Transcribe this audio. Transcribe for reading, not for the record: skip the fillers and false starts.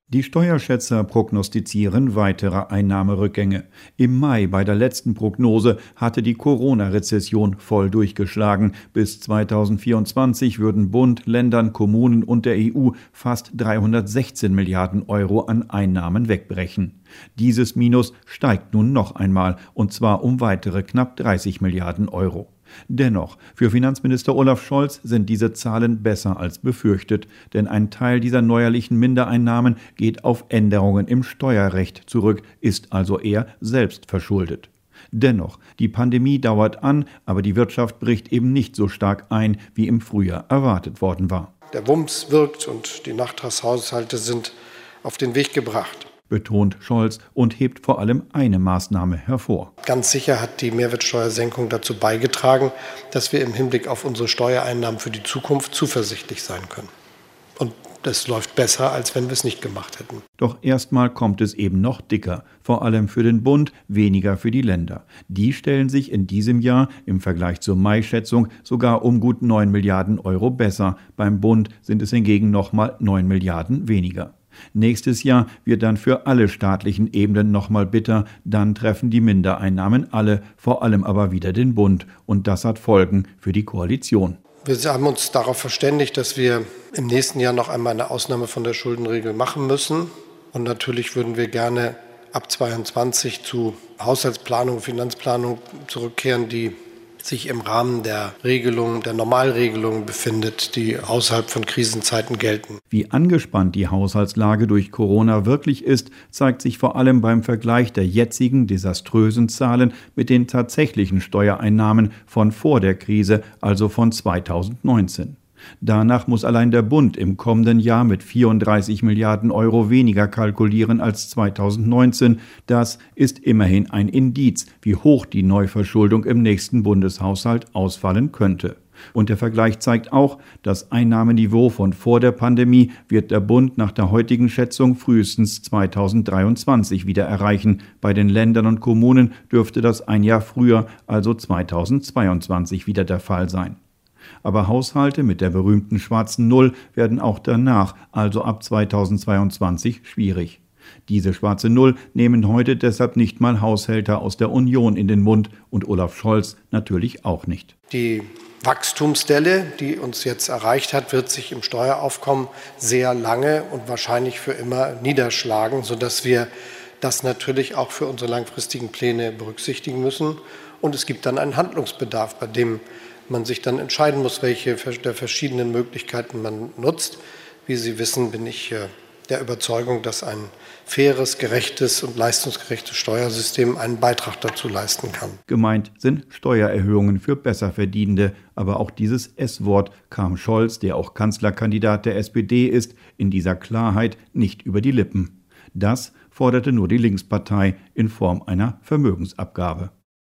Die Steuerschätzer prognostizieren weitere Einnahmerückgänge. Im Mai bei der letzten Prognose hatte die Corona-Rezession voll durchgeschlagen. Bis 2024 würden Bund, Ländern, Kommunen und der EU fast 316 Milliarden Euro an Einnahmen wegbrechen. Dieses Minus steigt nun noch einmal, und zwar um weitere knapp 30 Milliarden Euro. Dennoch, für Finanzminister Olaf Scholz sind diese Zahlen besser als befürchtet, denn ein Teil dieser neuerlichen Mindereinnahmen geht auf Änderungen im Steuerrecht zurück, ist also eher selbst verschuldet. Dennoch, die Pandemie dauert an, aber die Wirtschaft bricht eben nicht so stark ein, wie im Frühjahr erwartet worden war. Der Wumms wirkt und die Nachtragshaushalte sind auf den Weg gebracht, betont Scholz und hebt vor allem eine Maßnahme hervor. Ganz sicher hat die Mehrwertsteuersenkung dazu beigetragen, dass wir im Hinblick auf unsere Steuereinnahmen für die Zukunft zuversichtlich sein können. Und das läuft besser, als wenn wir es nicht gemacht hätten. Doch erstmal kommt es eben noch dicker, vor allem für den Bund, weniger für die Länder. Die stellen sich in diesem Jahr im Vergleich zur Mai-Schätzung sogar um gut 9 Milliarden Euro besser. Beim Bund sind es hingegen nochmal 9 Milliarden weniger. Nächstes Jahr wird dann für alle staatlichen Ebenen nochmal bitter, dann treffen die Mindereinnahmen alle, vor allem aber wieder den Bund. Und das hat Folgen für die Koalition. Wir haben uns darauf verständigt, dass wir im nächsten Jahr noch einmal eine Ausnahme von der Schuldenregel machen müssen. Und natürlich würden wir gerne ab 2022 zu Haushaltsplanung, Finanzplanung zurückkehren, die sich im Rahmen der Regelung, der Normalregelung befindet, die außerhalb von Krisenzeiten gelten. Wie angespannt die Haushaltslage durch Corona wirklich ist, zeigt sich vor allem beim Vergleich der jetzigen desaströsen Zahlen mit den tatsächlichen Steuereinnahmen von vor der Krise, also von 2019. Danach muss allein der Bund im kommenden Jahr mit 34 Milliarden Euro weniger kalkulieren als 2019. Das ist immerhin ein Indiz, wie hoch die Neuverschuldung im nächsten Bundeshaushalt ausfallen könnte. Und der Vergleich zeigt auch, das Einnahmeniveau von vor der Pandemie wird der Bund nach der heutigen Schätzung frühestens 2023 wieder erreichen. Bei den Ländern und Kommunen dürfte das ein Jahr früher, also 2022, wieder der Fall sein. Aber Haushalte mit der berühmten schwarzen Null werden auch danach, also ab 2022, schwierig. Diese schwarze Null nehmen heute deshalb nicht mal Haushälter aus der Union in den Mund und Olaf Scholz natürlich auch nicht. Die Wachstumsdelle, die uns jetzt erreicht hat, wird sich im Steueraufkommen sehr lange und wahrscheinlich für immer niederschlagen, sodass wir das natürlich auch für unsere langfristigen Pläne berücksichtigen müssen. Und es gibt dann einen Handlungsbedarf, bei dem man sich dann entscheiden muss, welche der verschiedenen Möglichkeiten man nutzt. Wie Sie wissen, bin ich der Überzeugung, dass ein faires, gerechtes und leistungsgerechtes Steuersystem einen Beitrag dazu leisten kann. Gemeint sind Steuererhöhungen für Besserverdienende, aber auch dieses S-Wort kam Scholz, der auch Kanzlerkandidat der SPD ist, in dieser Klarheit nicht über die Lippen. Das forderte nur die Linkspartei in Form einer Vermögensabgabe.